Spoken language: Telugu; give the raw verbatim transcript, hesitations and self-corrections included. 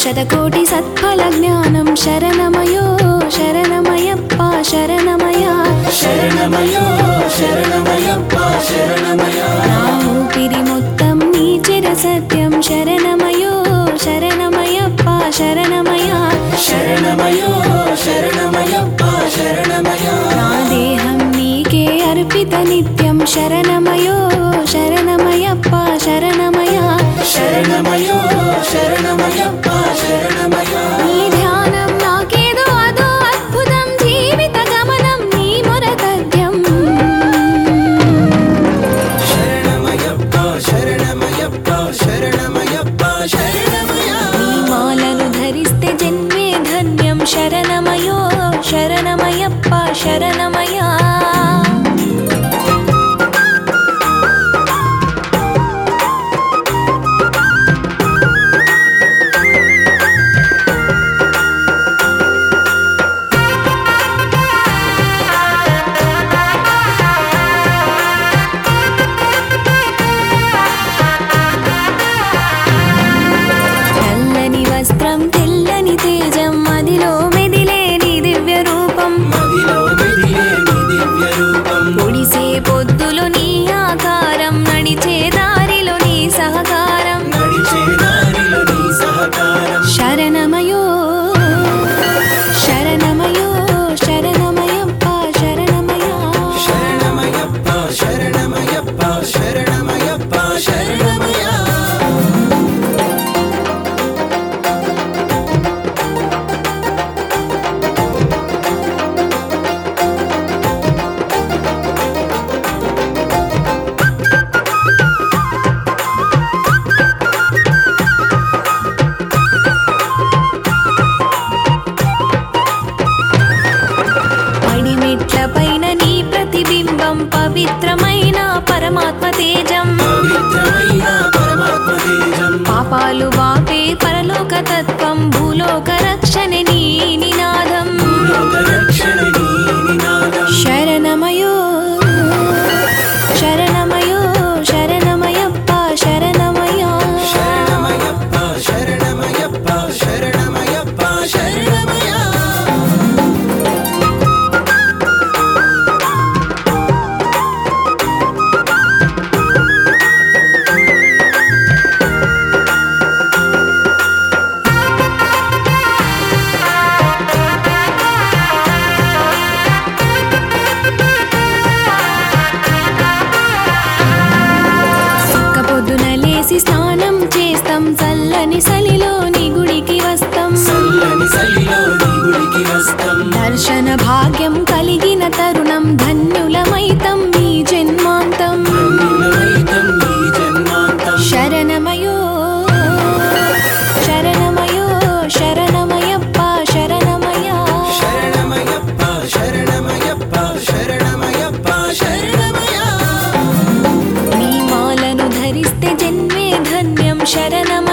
శతకోటి సత్ఫల జ్ఞానం శరణమయో శరణమయ్యప్ప శరణమయ శరణమయో శరణమయ్యప్ప శరణమయ నా ఊపిరి మొత్తం నీ చిర సత్యం శరణమయో శరణమయ్యప్ప శరణమయ శరణమయో శరణమయ్యప్ప శరణమయ నా దేహం నీకే అర్పిత నిత్యం శరణమయో శరణమయ్యప్ప శరణమయ శరణమయో శరణమయ్యప్ప శరణమయ నీ ధ్యానం నాకేదో అదో అద్భుతం జీవిత గమనం నీ మొరతద్యం శరణమయ్యప్ప శరణమయ్యప్ప శరణమయ్యప్ప శరణమయ నీ మాలను ధరిస్తే జన్మే ధన్యం శరణమయో శరణమయ్యప్ప శరణమయ తెల్లని వస్త్రం తెల్లని తేజం మదిలో మెదిలే నీ దివ్య రూపం మదిలో మెదిలే నీ దివ్య రూపం పొడిసే పొద్దులు నీ ఆకారం నడిచే దారిలో నీ సహకారం నడిచే దారిలో నీ సహకారం శరణమయో శరణమయో శరణమయ్యప్ప శరణమయ శరణమయ్యప్ప శరణమయ్యప్ప శరణమయ్యప్ప శరణమయ పడిమెట్ల పైన నీ ప్రతిబింబం పవిత్రమైన పరమాత్మ తేజం పవిత్రమైన పరమాత్మ తేజం పాపాలు బాపే పరలోక తత్వం భూలోక రక్షణ నీ నినాదం లోక రక్షణ నీ నినాదం శరణమయో శరణమయో శరణమయ్యప్ప శరణమయ శరణమయ్యప్ప శరణమయ్యప్ప శరణమయ్యప్ప శరణమయ సుక్క పొద్దున లేసి స్నానం చేస్తాం చల్లని సలిలో నీ గుడికి వస్తాం చల్లని చలిలో నీ గుడికి వస్తాం దర్శన భాగ్యం కలిగిన తరుణం ధన్యులమైతం ఈ జన్మాంతం ధన్యులమైతం నీ జన్మాంతం శరణమయో శరణమయో శరణమయ్యప్ప శరణమయ శరణమయ్యప్ప శరణమయ్యప్ప శరణమయ్యప్ప శరణమయ నీ మాలను ధరిస్తే జన్మే ధన్యం శరణమ